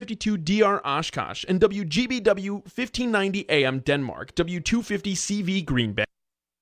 W252DR Oshkosh, and WGBW 1590 AM Denmark, W250 CV Green Bay.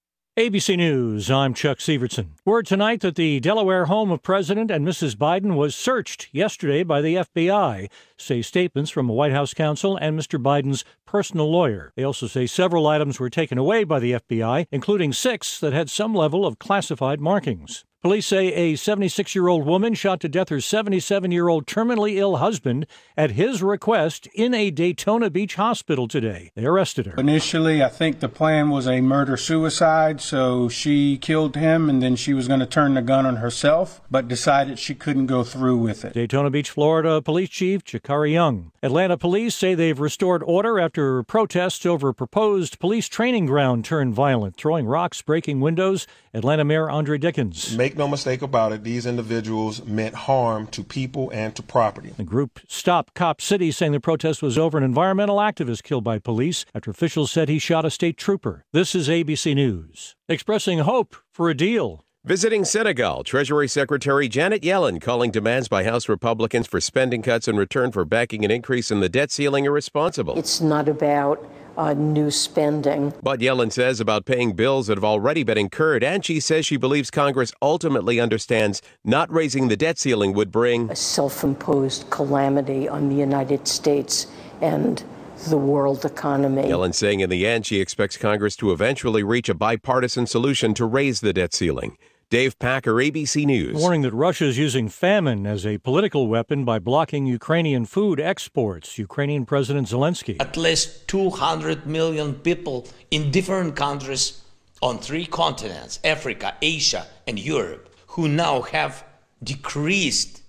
ABC News, I'm Chuck Severson. Word tonight that the Delaware home of President and Mrs. Biden was searched yesterday by the FBI, say statements from a White House counsel and Mr. Biden's personal lawyer. They also say several items were taken away by the FBI, including 6 that had some level of classified markings. Police say a 76-year-old woman shot to death her 77-year-old terminally ill husband at his request in a Daytona Beach hospital today. They arrested her. Initially, I think the plan was a murder-suicide, so she killed him and then she was going to turn the gun on herself, but decided she couldn't go through with it. Daytona Beach, Florida Police Chief Jakari Young. Atlanta police say they've restored order after protests over a proposed police training ground turned violent, throwing rocks, breaking windows. Atlanta Mayor Andre Dickens. Make no mistake about it, these individuals meant harm to people and to property. The group Stop Cop City saying the protest was over an environmental activist killed by police after officials said he shot a state trooper. This is ABC News. Expressing hope for a deal. Visiting Senegal, Treasury Secretary Janet Yellen calling demands by House Republicans for spending cuts in return for backing an increase in the debt ceiling irresponsible. It's not about new spending. But Yellen says about paying bills that have already been incurred, and she says she believes Congress ultimately understands not raising the debt ceiling would bring a self-imposed calamity on the United States and the world economy. Yellen saying in the end she expects Congress to eventually reach a bipartisan solution to raise the debt ceiling. Dave Packer, ABC News. Warning that Russia is using famine as a political weapon by blocking Ukrainian food exports. Ukrainian President Zelensky. At least 200 million people in different countries on 3 continents, Africa, Asia, and Europe, who now have decreased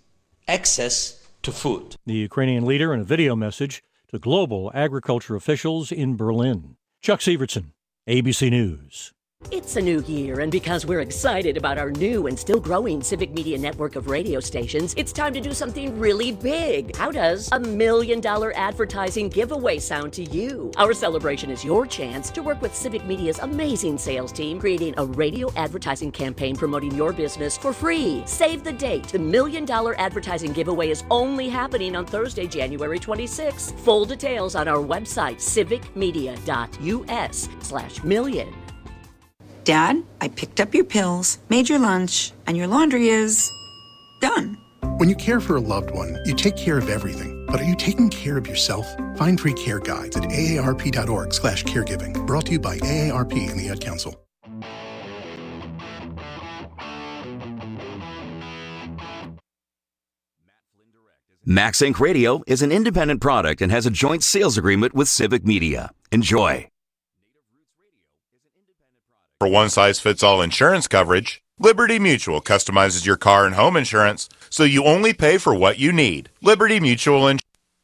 access to food. The Ukrainian leader in a video message to global agriculture officials in Berlin. Chuck Severson, ABC News. It's a new year, and because we're excited about our new and still growing Civic Media network of radio stations, it's time to do something really big. How does $1 million advertising giveaway sound to you? Our celebration is your chance to work with Civic Media's amazing sales team, creating a radio advertising campaign promoting your business for free. Save the date. The $1 million advertising giveaway is only happening on Thursday, January 26th. Full details on our website, civicmedia.us/million. Dad, I picked up your pills, made your lunch, and your laundry is done. When you care for a loved one, you take care of everything. But are you taking care of yourself? Find free care guides at aarp.org/caregiving. Brought to you by AARP and the Ad Council. Max Inc. Radio is an independent product and has a joint sales agreement with Civic Media. Enjoy. For one-size-fits-all insurance coverage, Liberty Mutual customizes your car and home insurance so you only pay for what you need. Liberty Mutual Insurance.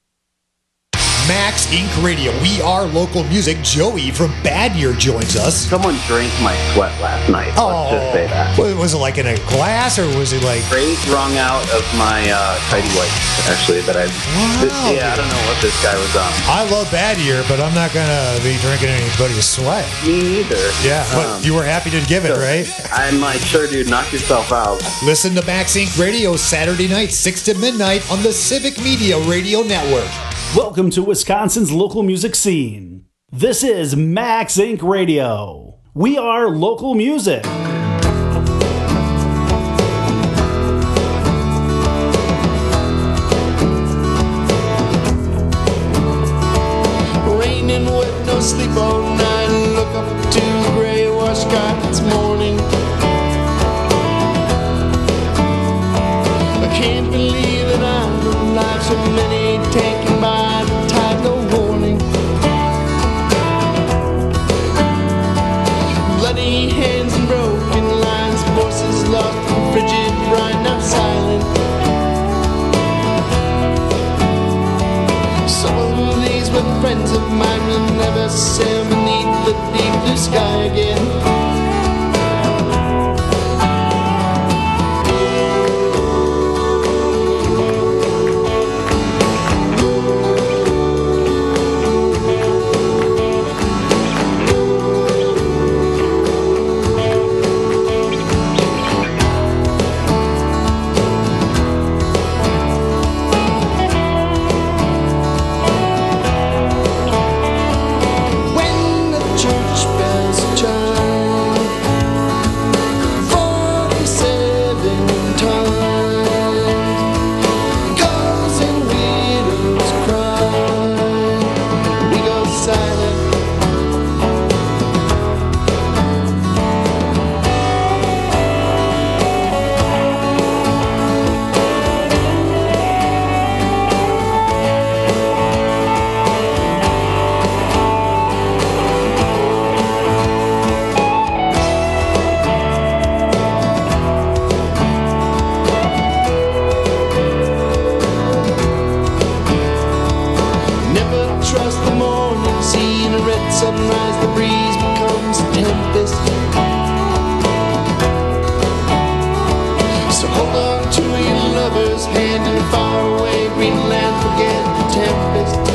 Max Inc. Radio. We are local music. Joey from Bad Year joins us. Someone drank my sweat last night. Let's just say that. Was it like in a glass, or was it like... Rays wrung out of my tidy whities, actually, that I... Wow. I don't know what this guy was on. I love Bad Year, but I'm not going to be drinking anybody's sweat. Me neither. Yeah, but you were happy to give it, right? I'm like, sure, dude, knock yourself out. Listen to Max Inc. Radio Saturday night, 6 to midnight on the Civic Media Radio Network. Welcome to Wisconsin's local music scene. This is Max Inc. Radio. We are local music. Raining with no sleep all night. Look up to the gray wash sky. It's morning. I can't believe that I'm alive. So many taken by the tide, no warning. Bloody hands and broken lines, voices lost in frigid brine, now silent. Some of these were friends of mine, will never sail beneath the deep blue sky again. Never trust the morning, seeing a red sunrise, the breeze becomes a tempest. So hold on to your lover's hand and far away Greenland, forget the tempest.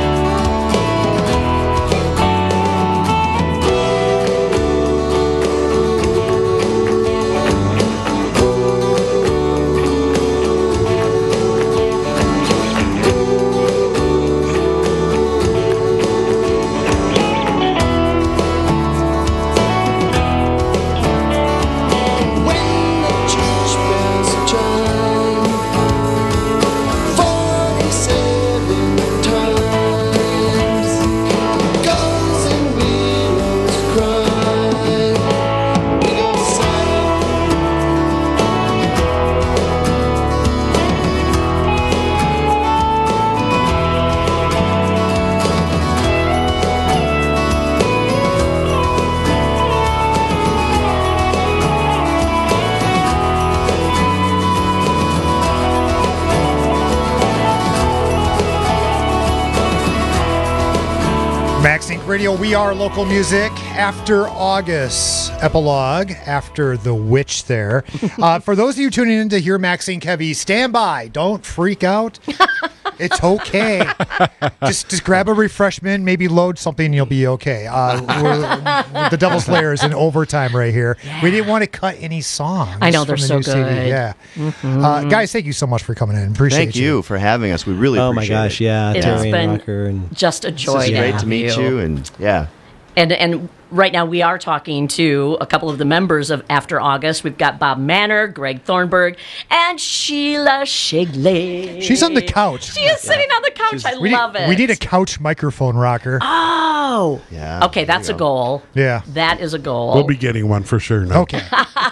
Radio, we are local music. After August epilogue, after the witch there. For those of you tuning in to hear Maxine Kevy, stand by. Don't freak out. It's okay. just grab a refreshment, maybe load something, and you'll be okay. The Devil's Lair is in overtime right here. Yeah. We didn't want to cut any songs. I know, they're so good. CD. Yeah. Mm-hmm. Guys, thank you so much for coming in. Appreciate Thank you for having us. We really appreciate it. Oh my gosh, yeah. It has been just a joy. It's great to meet you, and yeah. And right now we are talking to a couple of the members of After August. We've got Bob Manor, Greg Thornburg, and Sheila Shigley. She's on the couch. She is sitting on the couch. I love it. We need a couch microphone rocker. Oh. Yeah. Okay, that's a goal. Yeah. That is a goal. We'll be getting one for sure now. Okay.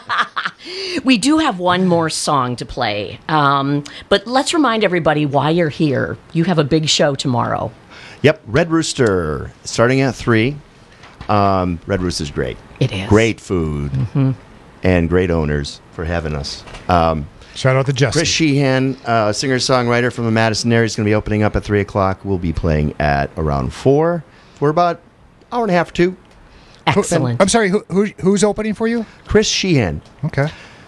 We do have one more song to play. But let's remind everybody why you're here. You have a big show tomorrow. Yep. Red Rooster, starting at 3. Red Rooster's great. It is. Great food and great owners for having us. Shout out to Justin. Chris Sheehan, singer-songwriter from the Madison area, is going to be opening up at 3 o'clock. We'll be playing at around 4 for about an hour and a half, 2. Excellent. I'm sorry, who's opening for you? Chris Sheehan. Okay.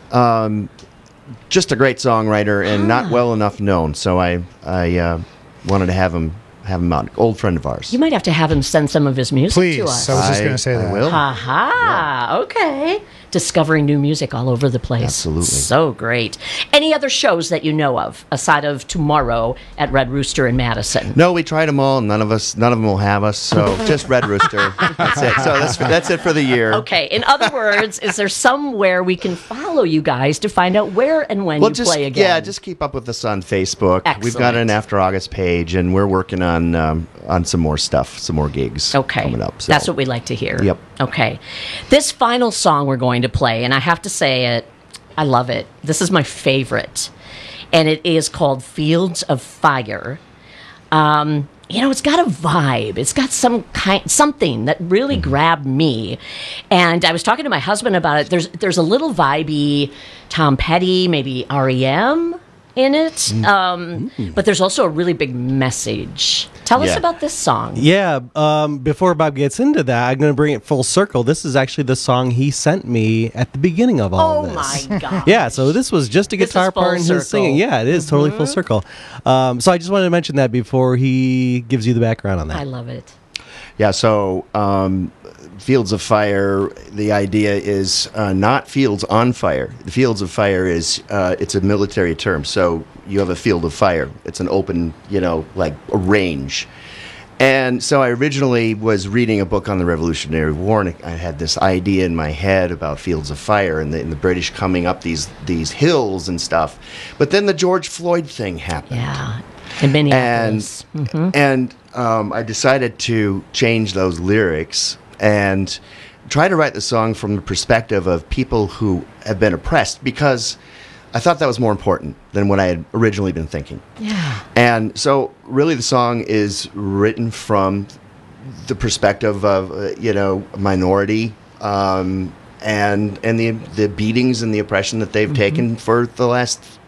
Just a great songwriter and not well enough known, so I wanted to have him out. Old friend of ours. You might have to have him send some of his music to us. Please. I was just going to say that. I will. Ha-ha. Okay. Discovering new music all over the place. Absolutely. So great. Any other shows that you know of, aside of tomorrow at Red Rooster in Madison? No, we tried them all. None of them will have us, so just Red Rooster. That's it. So that's it for the year. Okay. In other words, is there somewhere we can follow you guys to find out where and when you play again? Yeah, just keep up with us on Facebook. Excellent. We've got an After August page, and we're working on some more stuff, some more gigs coming up. So. That's what we like to hear. Yep. Okay. This final song we're going to play, and I have to say it, I love it. This is my favorite, and it is called Fields of Fire. It's got a vibe. It's got something that really grabbed me. And I was talking to my husband about it. There's a little vibey Tom Petty, maybe R.E.M. in it. But there's also a really big message. Tell us about this song. Yeah, before Bob gets into that, I'm going to bring it full circle. This is actually the song he sent me at the beginning of all this. Oh, my God. Yeah, so this was just a guitar part and his singing. Yeah, it is totally full circle. So I just wanted to mention that before he gives you the background on that. I love it. Yeah, so Fields of Fire, the idea is not fields on fire. The Fields of Fire is, it's a military term, so you have a field of fire. It's an open, like a range. And so I originally was reading a book on the Revolutionary War, and I had this idea in my head about Fields of Fire and the British coming up these hills and stuff. But then the George Floyd thing happened. Yeah, in Minneapolis. And I decided to change those lyrics and try to write the song from the perspective of people who have been oppressed, because I thought that was more important than what I had originally been thinking. Yeah. And so really the song is written from the perspective of, a minority and the beatings and the oppression that they've taken for the last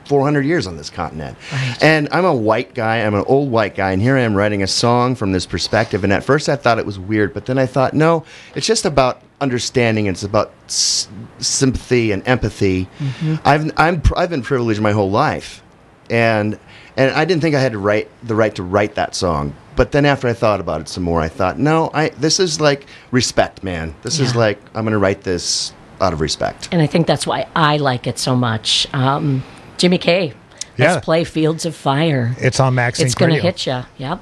400 years on this continent. And I'm a white guy. I'm an old white guy. And here I am writing a song from this perspective. And at first I thought it was weird. But then I thought, no, it's just about understanding. It's about sympathy and empathy. I've been privileged my whole life. And I didn't think I had the right to write that song. But then after I thought about it some more, I thought, no, this is like respect, man. This is like, I'm going to write this out of respect. And I think that's why I like it so much. Jimmy K, let's play Fields of Fire. It's on Max Inc. It's going to hit you. Yep.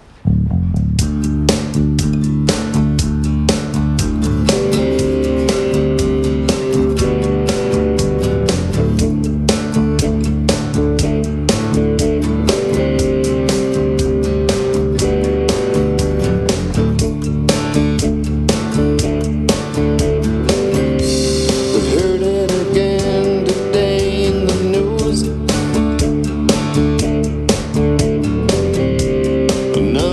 No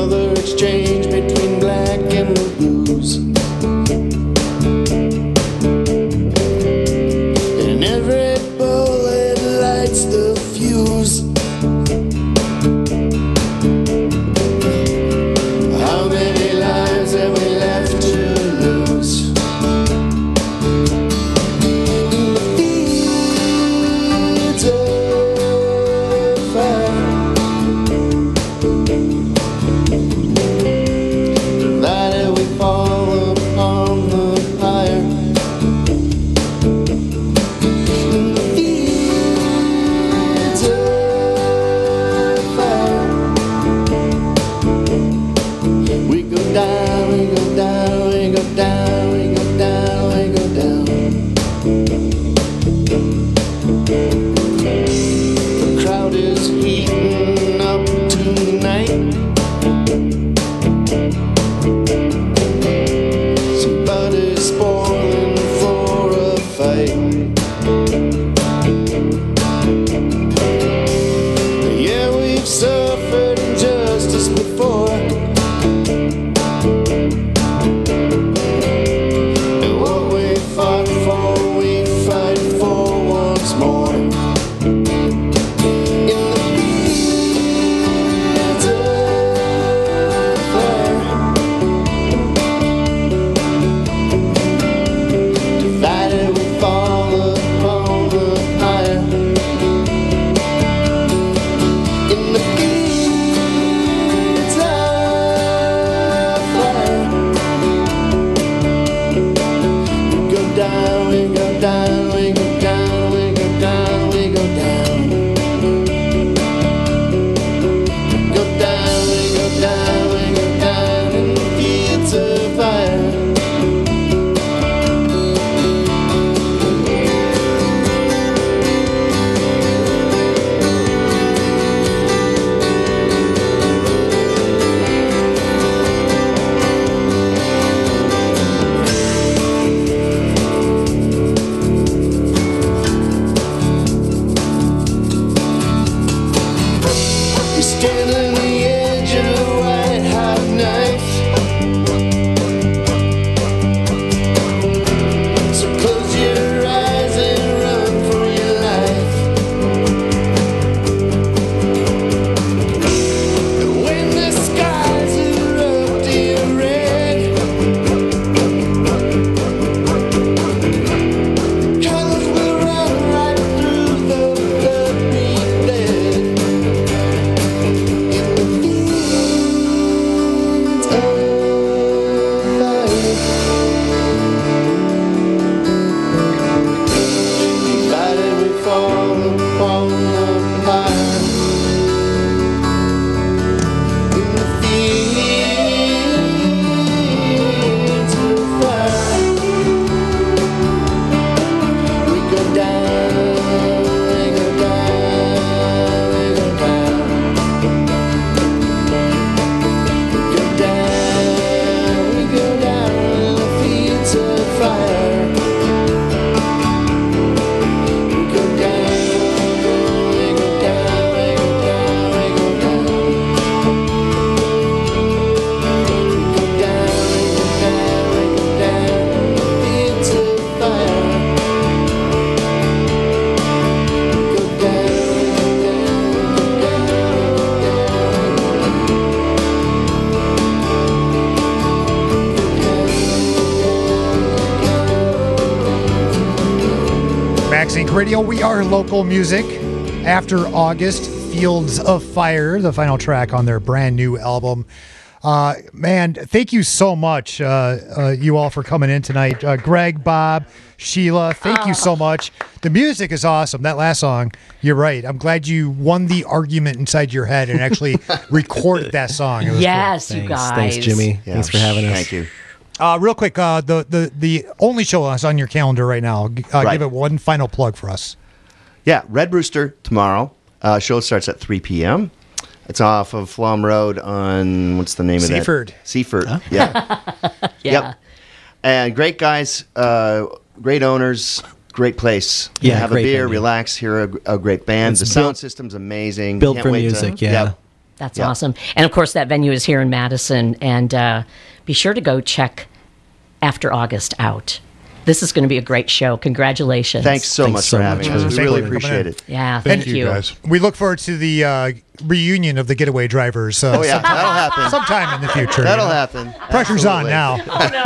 Inc. Radio. We are local music. After August, Fields of Fire, the final track on their brand new album. Man, thank you so much, you all, for coming in tonight. Greg, Bob, Sheila, thank you so much. The music is awesome. That last song, you're right. I'm glad you won the argument inside your head and actually recorded that song. It was yes, cool. you guys. Thanks, Jimmy. Yeah. Thanks for having us. Thank you. Real quick, the only show that's on your calendar right now. Right. Give it one final plug for us. Yeah, Red Rooster tomorrow. Show starts at 3 p.m. It's off of Flom Road on, what's the name of that? Seaford. Huh? Yeah. Yeah. Yep. And great guys, great owners, great place. Yeah, Have a great beer, venue. relax, hear a great band. It's the sound built- system's amazing. built Can't for wait music, yeah. Yep. That's Yep. awesome. And of course, that venue is here in Madison. And be sure to go check After August out. This is going to be a great show. Congratulations. Thanks so much for having us. We really appreciate it. Yeah, thank you. guys. We look forward to the reunion of the Getaway Drivers. Oh, yeah, that'll happen. Sometime in the future. That'll happen. Pressure's Absolutely. on now.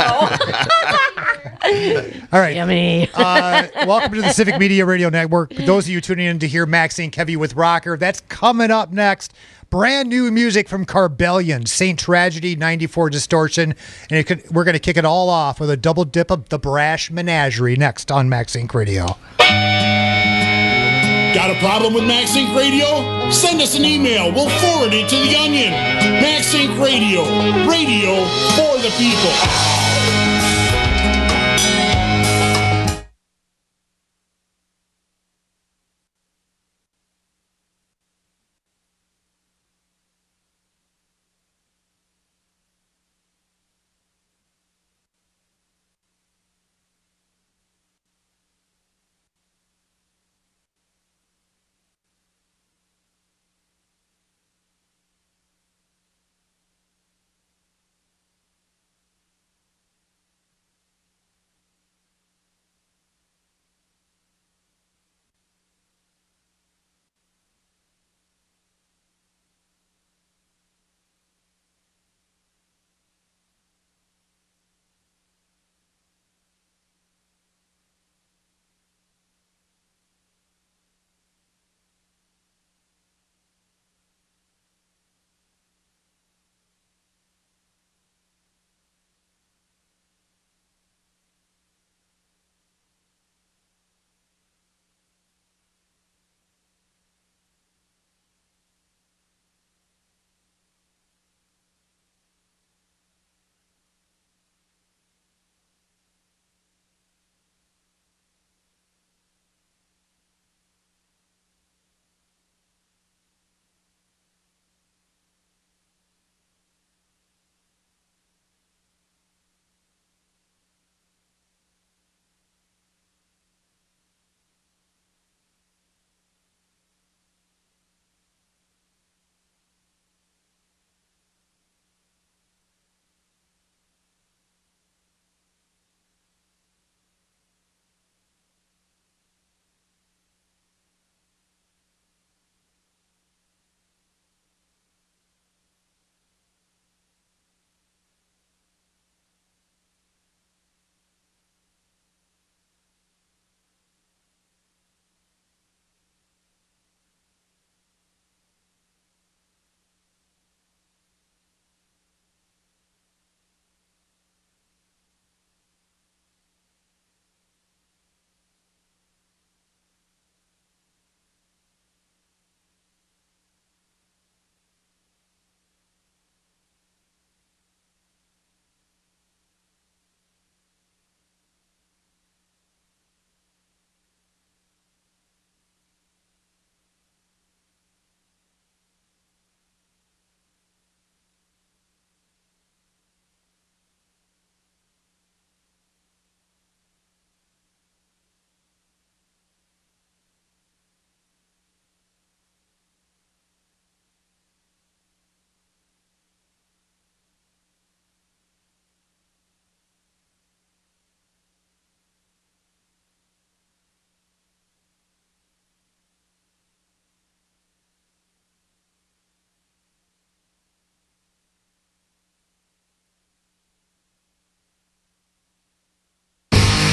Oh, All right. Yummy. Welcome to the Civic Media Radio Network. For those of you tuning in to hear Maxine Kevy with Rocker, that's coming up next. Brand new music from Carbellion, Saint Tragedy, 94 Distortion. And we're going to kick it all off with a double dip of the Brash Menagerie next on Max Inc. Radio. Got a problem with Max Inc. Radio? Send us an email. We'll forward it to the Onion. Max Inc. Radio. Radio for the people.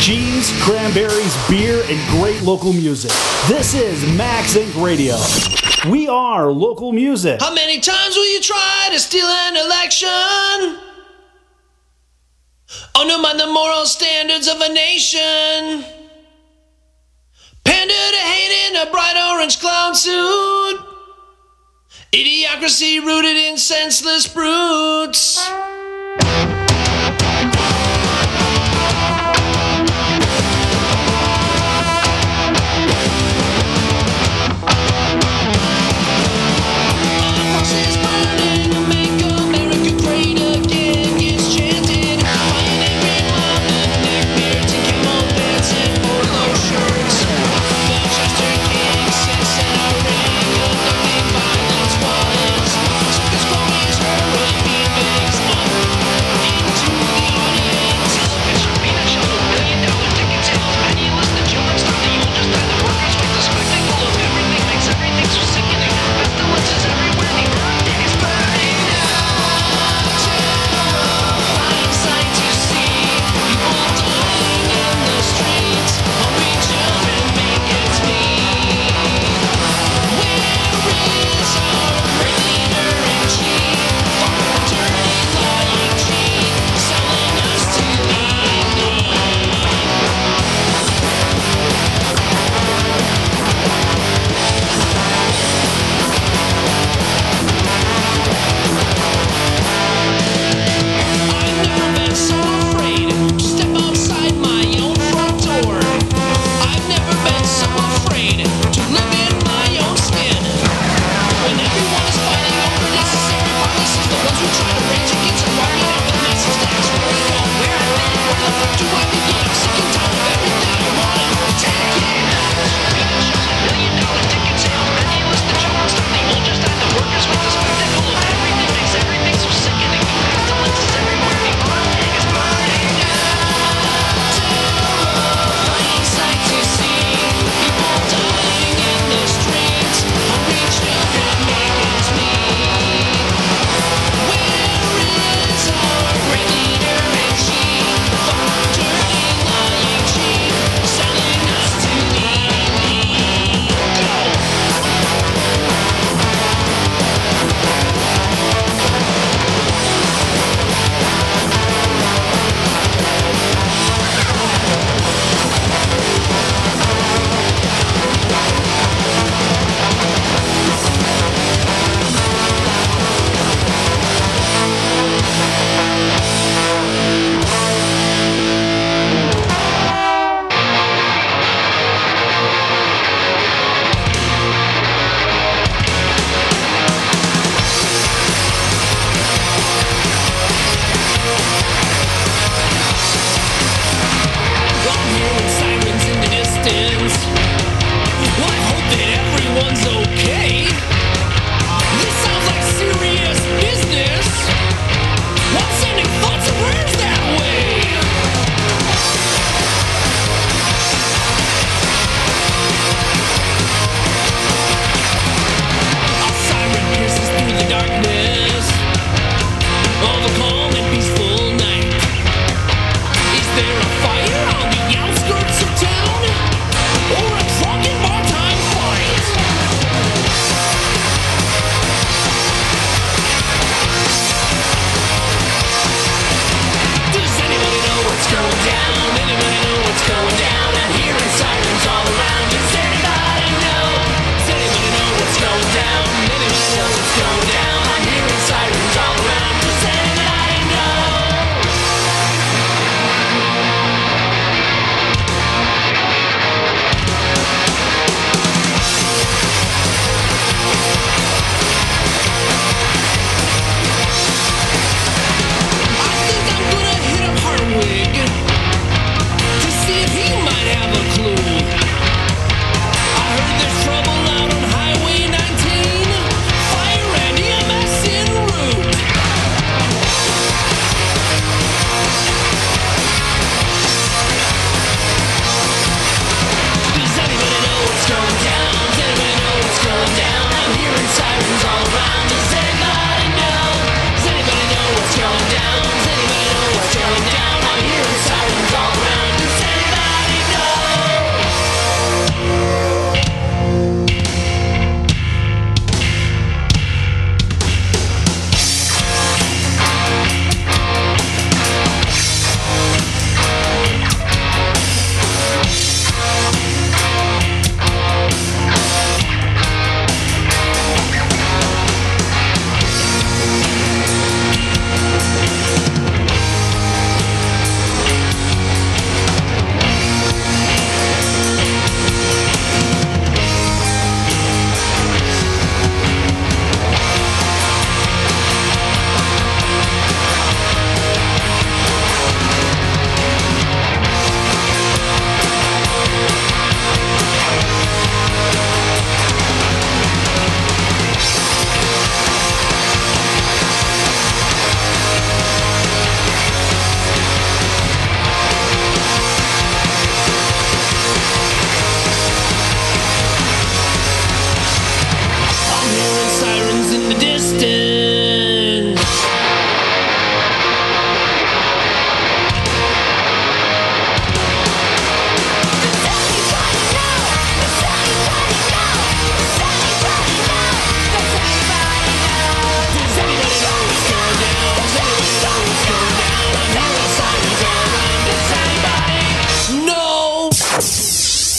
cheese, cranberries, beer, and great local music. This is Max Inc. Radio. We are local music. How many times will you try to steal an election? Undermine the moral standards of a nation. Pander to hate in a bright orange clown suit. Idiocracy rooted in senseless brutes.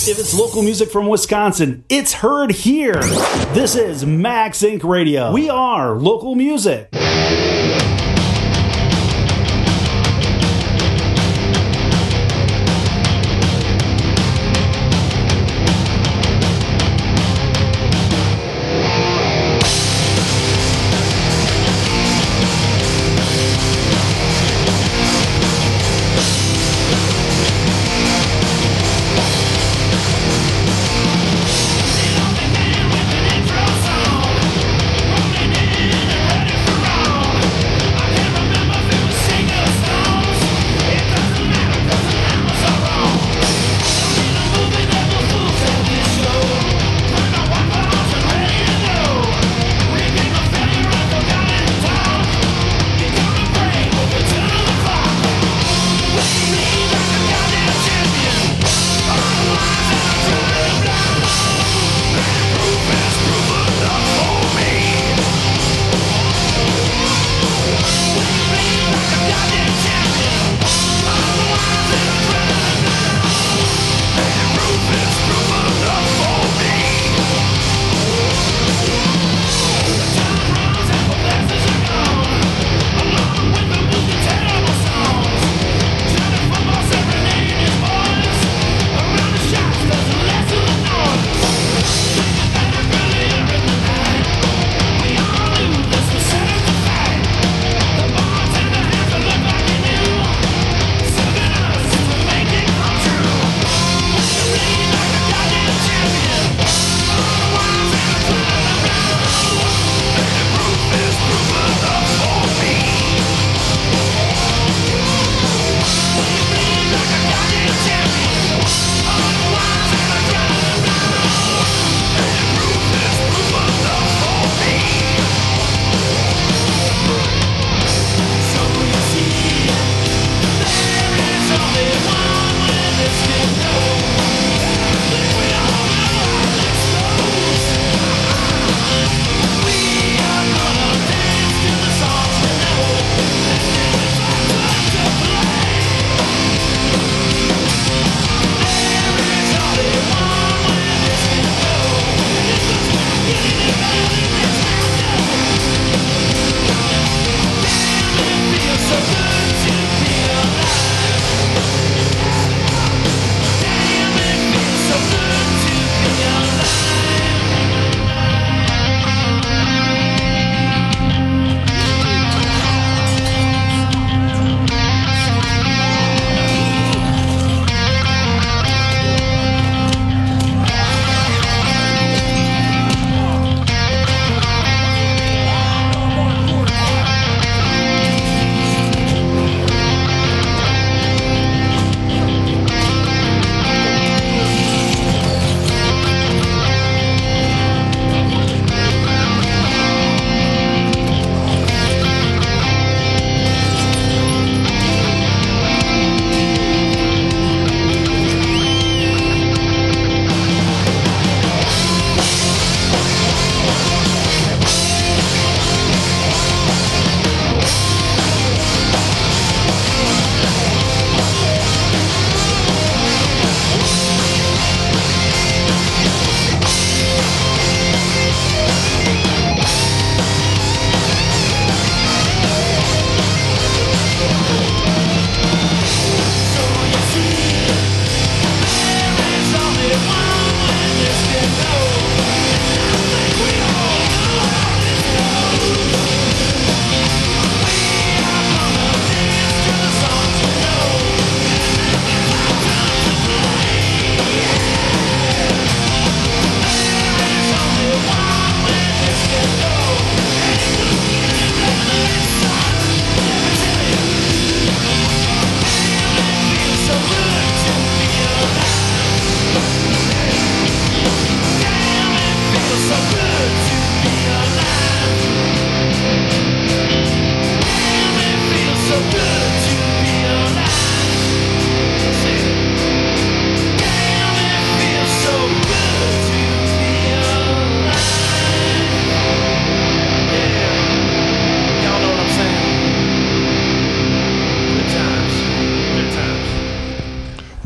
If it's local music from Wisconsin, it's heard here. This is Max Inc. Radio. We are local music. Ready for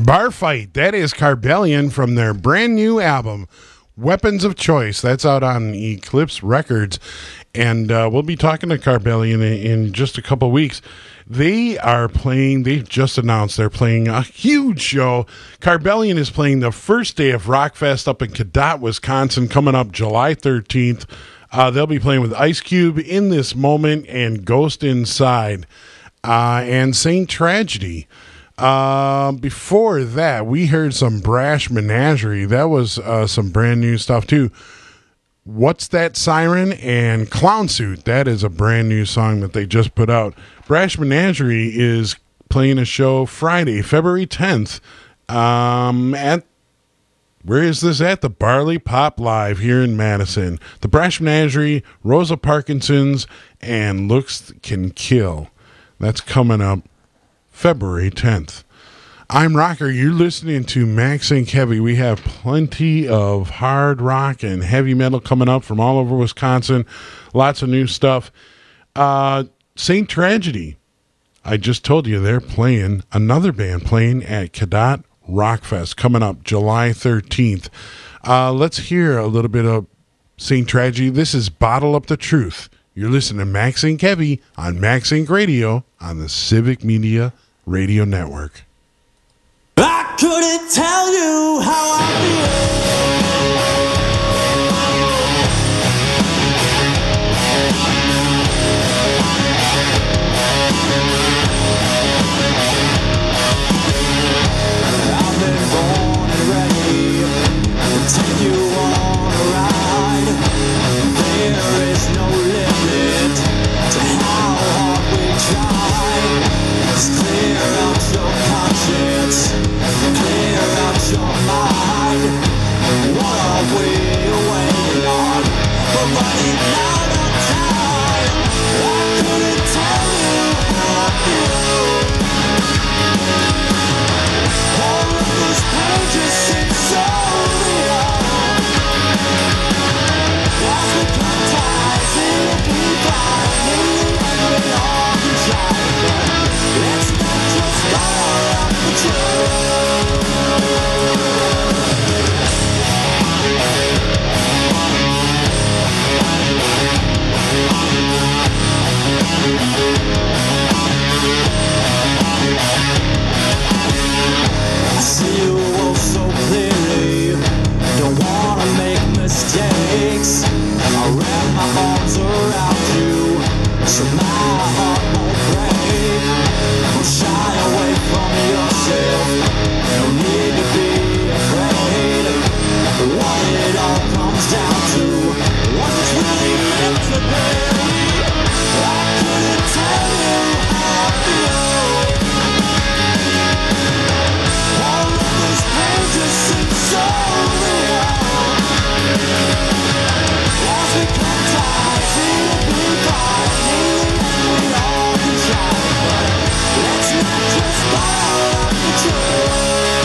Bar Fight, that is Carbellion from their brand new album, Weapons of Choice. That's out on Eclipse Records. And we'll be talking to Carbellion in just a couple weeks. They are playing, they've just announced they're playing a huge show. Carbellion is playing the first day of Rockfest up in Cadott, Wisconsin, coming up July 13th. They'll be playing with Ice Cube, In This Moment, and Ghost Inside, and Saint Tragedy. Before that, we heard some Brash Menagerie. That was some brand new stuff, too. What's That Siren and Clown Suit. That is a brand new song that they just put out. Brash Menagerie is playing a show Friday, February 10th, at, where is this at? The Barley Pop Live here in Madison. The Brash Menagerie, Rosa Parkinson's, and Looks Can Kill. That's coming up February 10th. I'm Rocker. You're listening to Max Inc. Heavy. We have plenty of hard rock and heavy metal coming up from all over Wisconsin. Lots of new stuff. Saint Tragedy. I just told you they're playing, another band playing at Cadott Rockfest coming up July 13th. Let's hear a little bit of Saint Tragedy. This is Bottle Up the Truth. You're listening to Max Inc. Heavy on Max Inc. Radio on the Civic Media Radio Network. I couldn't tell you how I feel. I've been born and ready to take you on a ride. There is no limit to how hard we try. Just clear out your conscience, clear out your mind. What are we waiting on? We're running out of time. I couldn't tell you how I feel. All of these pages seem so real. As we cut ties, it'll be fine. In the end, we all can shine. But let's not just bottle up the truth. I see you all so clearly. Don't wanna make mistakes. I wrap my arms around you so my heart won't break. Don't shy away from yourself. No need to be afraid. What it all comes down to, what it's really meant to be. I couldn't tell you how I feel. All of these pages seem so real. As we cut ties, it'll be fine. In the end, we all can shine. But let's not just bottle up the truth.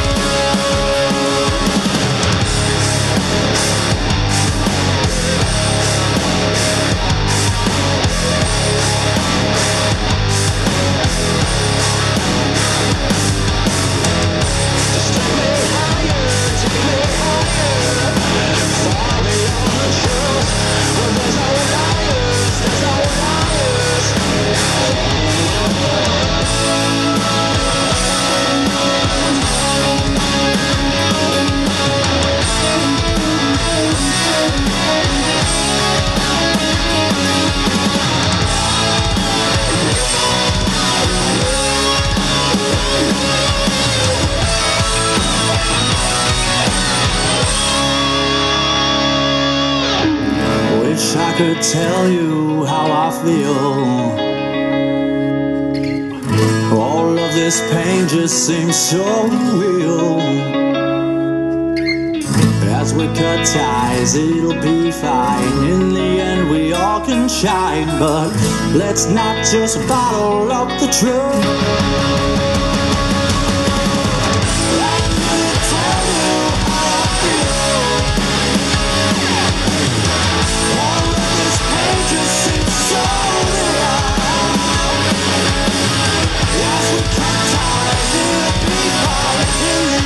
Wish I could tell you how I feel. All of this pain just seems so real. As we cut ties, it'll be fine. In the end, we all can shine. But let's not just bottle up the truth. In the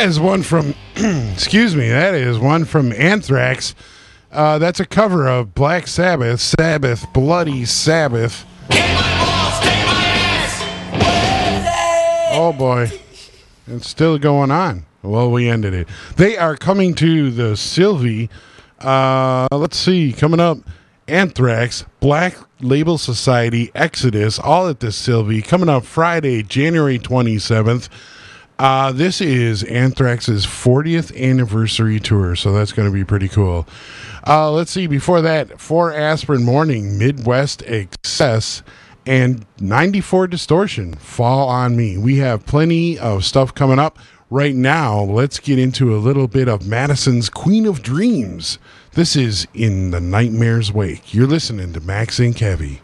That is one from, excuse me, that is one from Anthrax. That's a cover of Black Sabbath, Sabbath, Bloody Sabbath. Oh boy, it's still going on. Well, we ended it. They are coming to the Sylvie. Let's see, coming up, Anthrax, Black Label Society, Exodus, all at the Sylvie. Coming up Friday, January 27th. This is Anthrax's 40th anniversary tour, so that's going to be pretty cool. Let's see, before that, 4 Aspirin Morning, Midwest Excess, and 94 Distortion, Fall on Me. We have plenty of stuff coming up. Right now, let's get into a little bit of Madison's Queen of Dreams. This is In the Nightmare's Wake. You're listening to Max Inc. Heavy.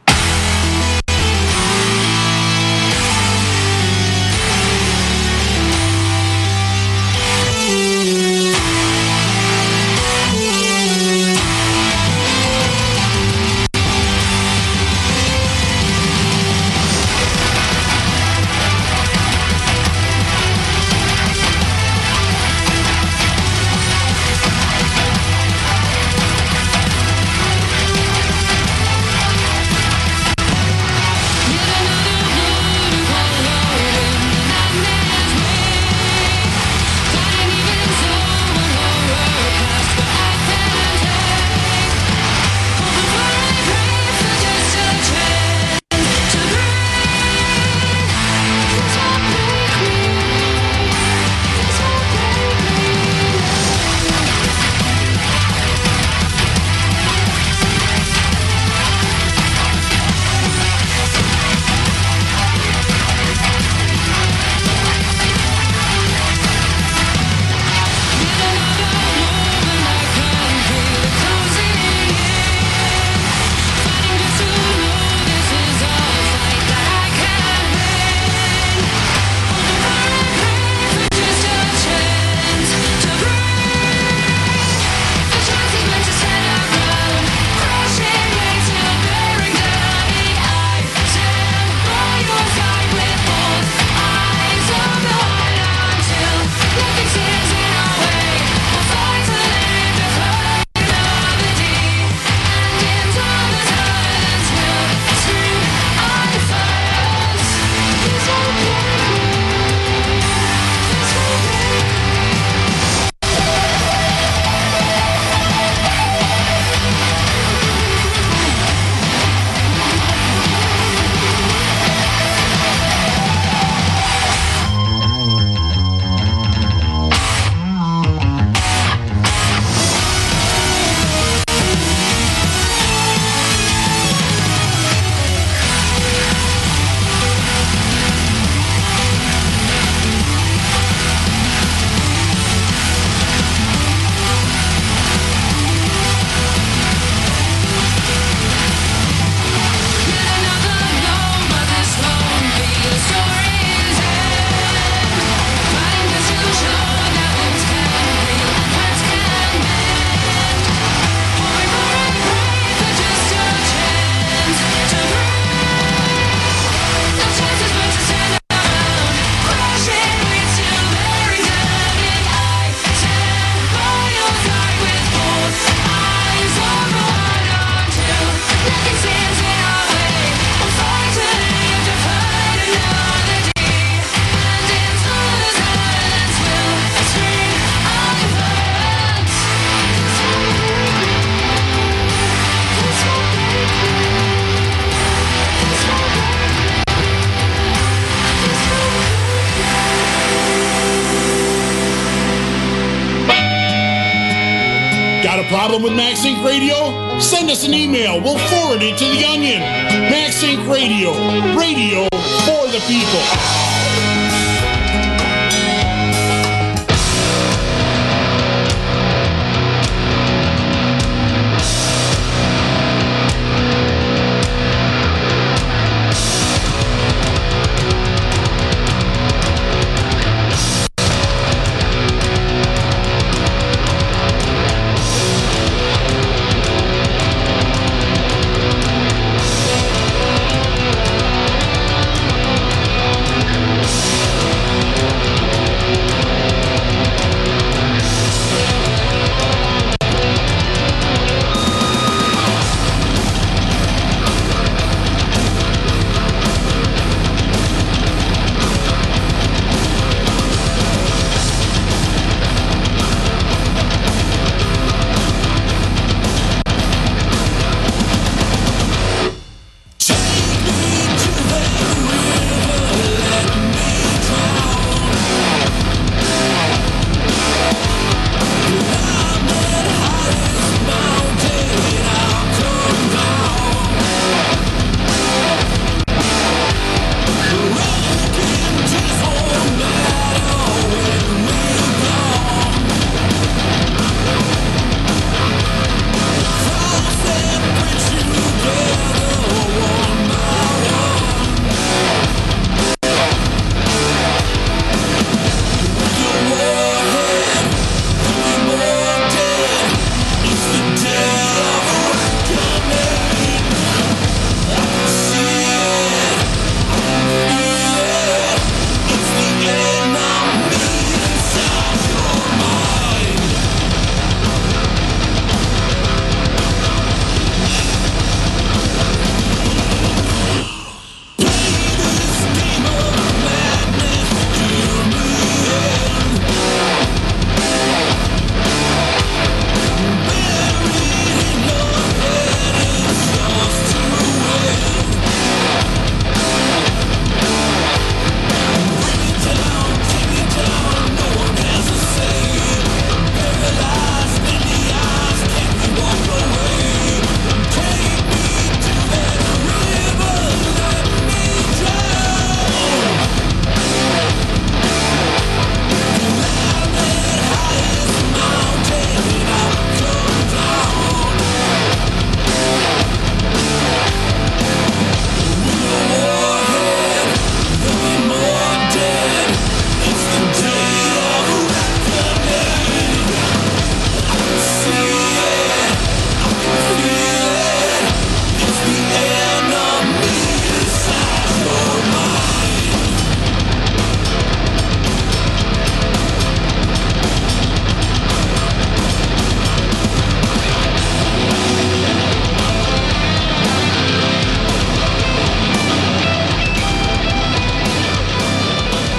Problem with Max Inc. Radio? Send us an email. We'll forward it to the Onion. Max Inc. Radio. Radio for the people.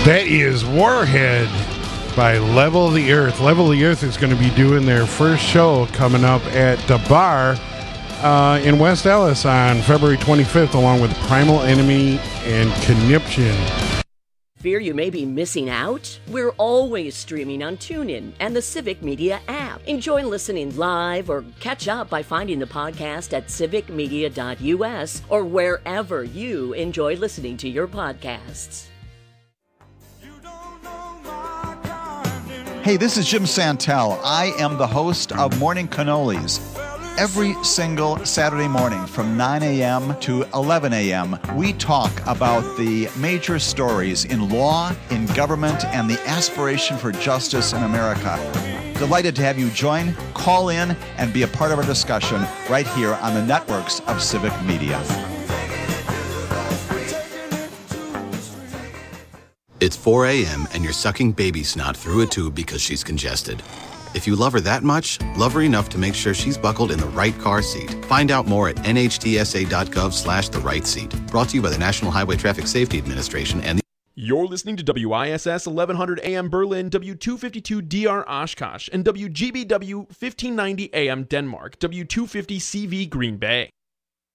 That is Warhead by Level the Earth. Level the Earth is going to be doing their first show coming up at the bar in West Ellis on February 25th, along with Primal Enemy and Conniption. Fear you may be missing out? We're always streaming on TuneIn and the Civic Media app. Enjoy listening live or catch up by finding the podcast at civicmedia.us or wherever you enjoy listening to your podcasts. Hey, this is Jim Santel. I am the host of Morning Cannolis. Every single Saturday morning from 9 a.m. to 11 a.m., we talk about the major stories in law, in government, and the aspiration for justice in America. Delighted to have you join, call in, and be a part of our discussion right here on the networks of Civic Media. It's 4 a.m. and you're sucking baby snot through a tube because she's congested. If you love her that much, love her enough to make sure she's buckled in the right car seat. Find out more at nhtsa.gov/the right seat. Brought to you by the National Highway Traffic Safety Administration and the... You're listening to WISS 1100 AM Berlin, W252 DR Oshkosh, and WGBW 1590 AM Denmark, W250 CV Green Bay.